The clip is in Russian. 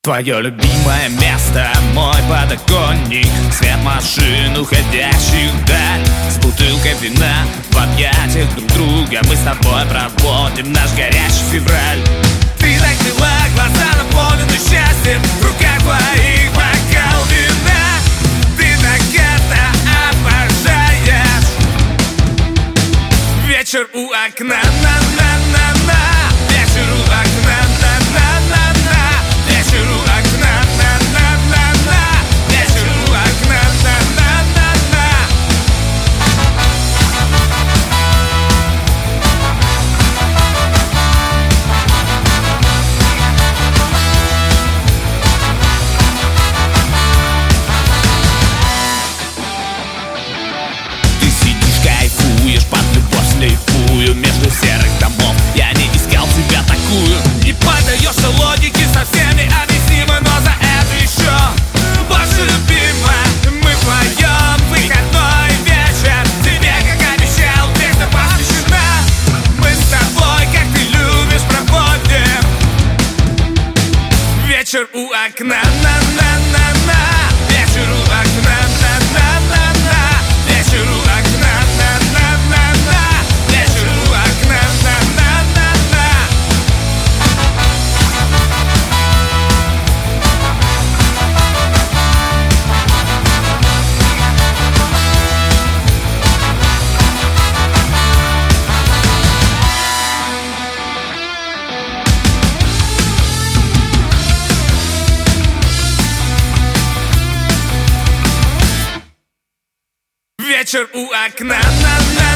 Твое любимое место, мой подоконник, свет машин, уходящих вдаль, с бутылкой вина в объятиях друг друга. Мы с тобой проводим наш горячий февраль. Ты так мила, глаза наполнены счастьем, в руках твоих бокал вина. Ты так это обожаешь. Вечер у окна, на-на-на-на. Вечер у окна, на-на-на-на. Вечер у окна, на-на-на-на. Вечер у окна, на-на-на-на. Ты сидишь, кайфуешь, под любовь шлейфую между серых домов. Я не искал тебя такую. Не поддаешься логике, со всеми объяснимо, но за это еще больше любимая. Мы вдвоем, выходной вечер, тебе, как обещал, песня посвящена. Мы с тобой, как ты любишь, проводим вечер у окна, на-на-на-на. Вечер у окна, на-на-на-на. Вечер у окна, на-на-на-на. Вечер у окна, на-на-на-на. Вечер у окна, на-на.